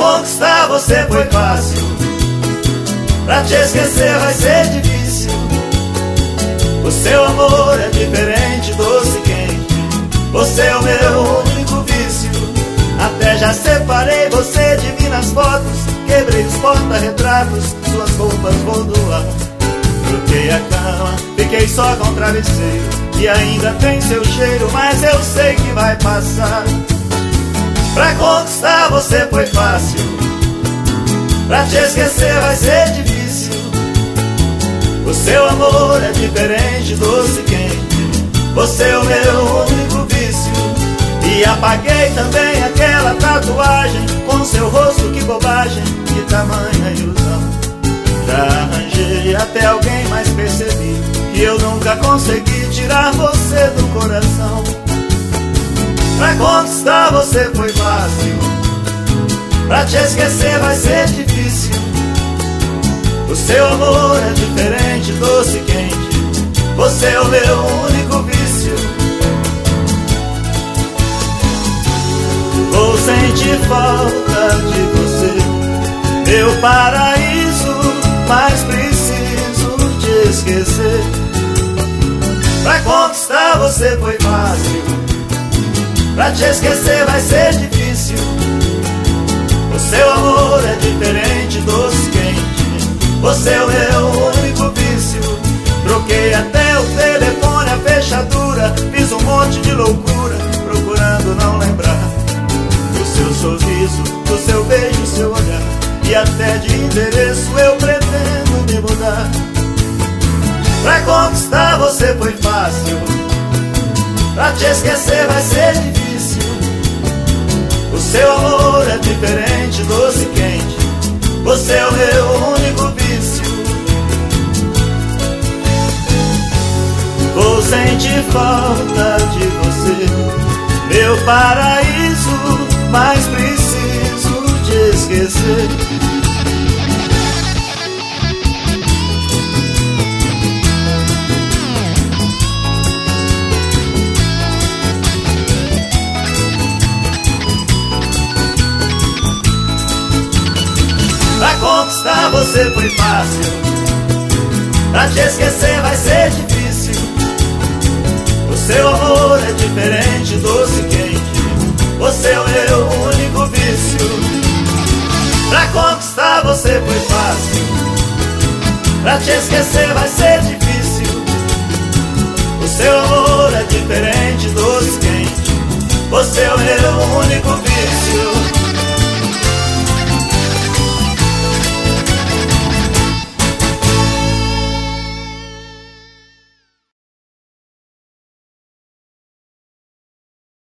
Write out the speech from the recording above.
conquistar você foi fácil, pra te esquecer vai ser difícil. O seu amor é diferente, doce e quente. Você é o meu único vício. Até já separei você de mim nas fotos. Quebrei os porta-retratos, suas roupas vou doar. Troquei a cama, fiquei só com o travesseiro. E ainda tem seu cheiro, mas eu sei que vai passar. Pra conquistar você foi fácil, pra te esquecer vai ser difícil. O seu amor é diferente, doce e quente. Você é o meu único vício. E apaguei também aquela tatuagem com seu rosto, que bobagem, que tamanha ilusão. Já arranjei até alguém, mas percebi que eu nunca consegui tirar você do coração. Pra conquistar você foi fácil, pra te esquecer vai ser difícil. O seu amor é diferente, doce e quente. Você é o meu único vício. Vou sentir falta de você, meu paraíso, mas preciso te esquecer. Pra conquistar você foi fácil, pra te esquecer vai ser difícil. O seu amor é diferente, doce e quente. Você é o meu único vício. Troquei até o telefone, a fechadura. Fiz um monte de loucura, procurando não lembrar do seu sorriso, do seu beijo, seu olhar. E até de endereço eu pretendo me mudar. Pra conquistar você foi fácil, pra te esquecer vai ser difícil. O seu amor é diferente, doce e quente. Você é o meu único vício. Vou sentir falta de você, meu paraíso, mas preciso te esquecer. Pra conquistar você foi fácil, pra te esquecer vai ser difícil. O seu amor é diferente, doce e quente. Você é o meu único vício. Pra conquistar você foi fácil, pra te esquecer vai ser difícil.